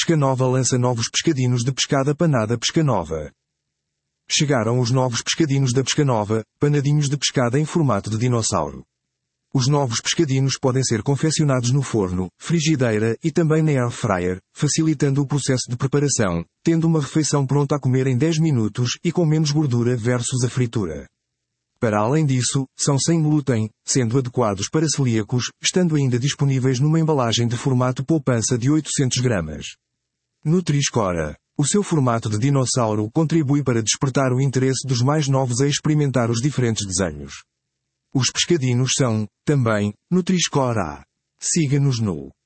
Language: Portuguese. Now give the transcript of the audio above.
Pescanova lança novos pescadinos de pescada panada Pescanova. Chegaram os novos pescadinos da Pescanova, panadinhos de pescada em formato de dinossauro. Os novos pescadinos podem ser confeccionados no forno, frigideira e também na air fryer, facilitando o processo de preparação, tendo uma refeição pronta a comer em 10 minutos e com menos gordura versus a fritura. Para além disso, são sem glúten, sendo adequados para celíacos, estando ainda disponíveis numa embalagem de formato poupança de 800 gramas. Nutri-Score. O seu formato de dinossauro contribui para despertar o interesse dos mais novos a experimentar os diferentes desenhos. Os pescadinos são, também, Nutri-Score A. Siga-nos no